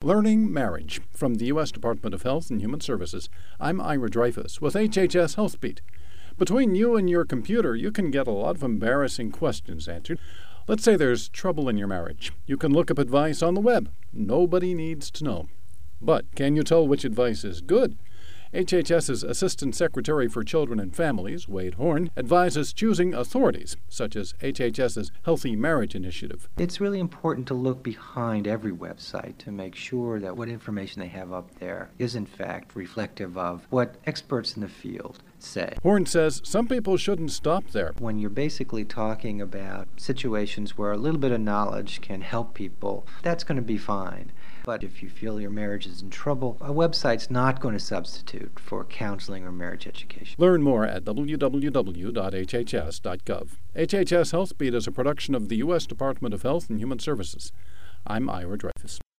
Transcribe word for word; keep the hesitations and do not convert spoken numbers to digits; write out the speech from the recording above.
Learning Marriage from the U S Department of Health and Human Services. I'm Ira Dreyfus with H H S HealthBeat. Between you and your computer, you can get a lot of embarrassing questions answered. Let's say there's trouble in your marriage. You can look up advice on the web. Nobody needs to know. But can you tell which advice is good? HHS's Assistant Secretary for Children and Families, Wade Horn, advises choosing authorities, such as HHS's Healthy Marriage Initiative. It's really important to look behind every website to make sure that what information they have up there is in fact reflective of what experts in the field say. Horn says some people shouldn't stop there. When you're basically talking about situations where a little bit of knowledge can help people, that's going to be fine. But if you feel your marriage is in trouble, a website's not going to substitute for counseling or marriage education. Learn more at w w w dot h h s dot gov. H H S HealthBeat is a production of the U S Department of Health and Human Services. I'm Ira Dreyfus.